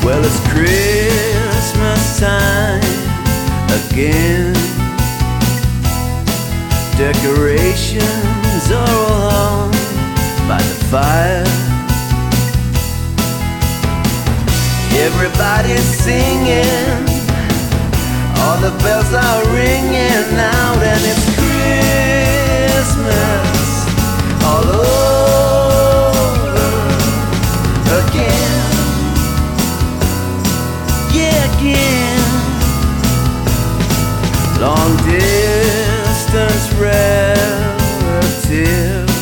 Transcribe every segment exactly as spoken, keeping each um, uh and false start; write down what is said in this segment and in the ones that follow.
Well, it's Christmas time again. Decorations are all hung by the fire. Everybody's singing, all the bells are ringing out, and it's Christmas all over again. Yeah, again. Long distance relatives,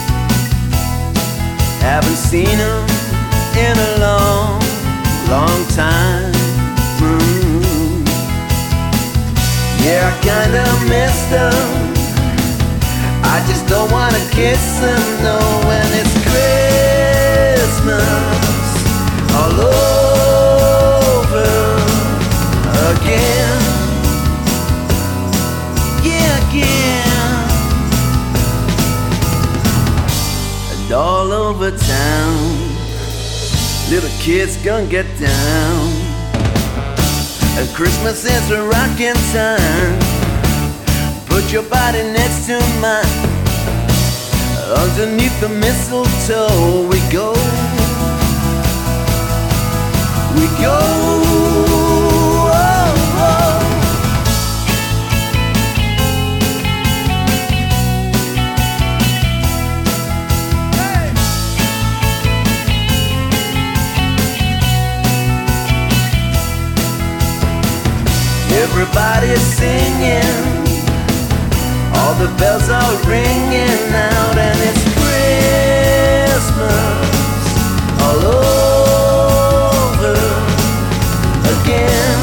haven't seen them in a long, long time. Mm. Yeah, I kinda miss them. I just don't wanna kiss them, no. When it's Christmas all over again. Yeah, again. And all over town, little kids gonna get down. And Christmas is a rockin' time. Put your body next to mine. Underneath the mistletoe we go. We go. Oh, oh. Hey. Everybody's singing, all the bells are ringing out, and it's Christmas all over again.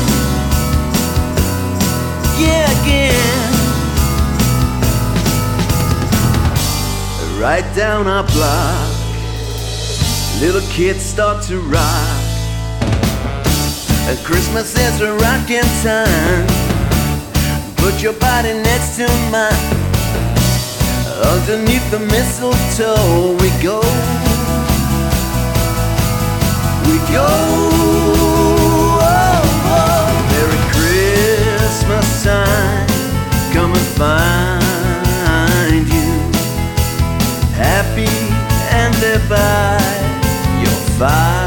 Yeah, again. Right down our block, little kids start to rock. And Christmas is a rockin' time. Put your body next to mine. Underneath the mistletoe we go. We go. Oh, oh. Merry Christmas time, come and find you happy and live by your fire.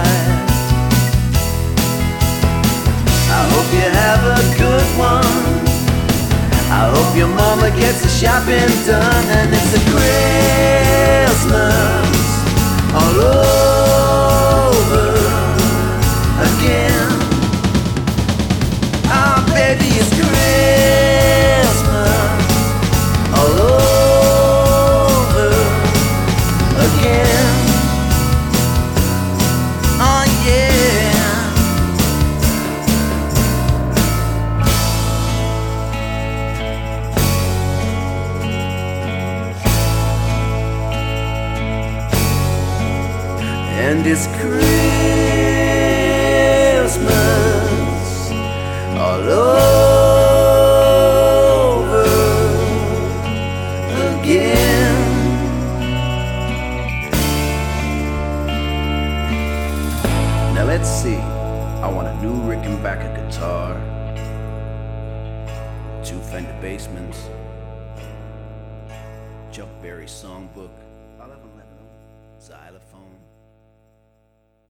I hope you have a good one. I hope your mama gets the shopping done, and it's a Christmas all over again. Ah, baby, it's Christmas all over again. Oh yeah. And it's Christmas all over again. Now let's see. I want a new Rickenbacker guitar, two Fender Bassements, Chuck Berry songbook, xylophone,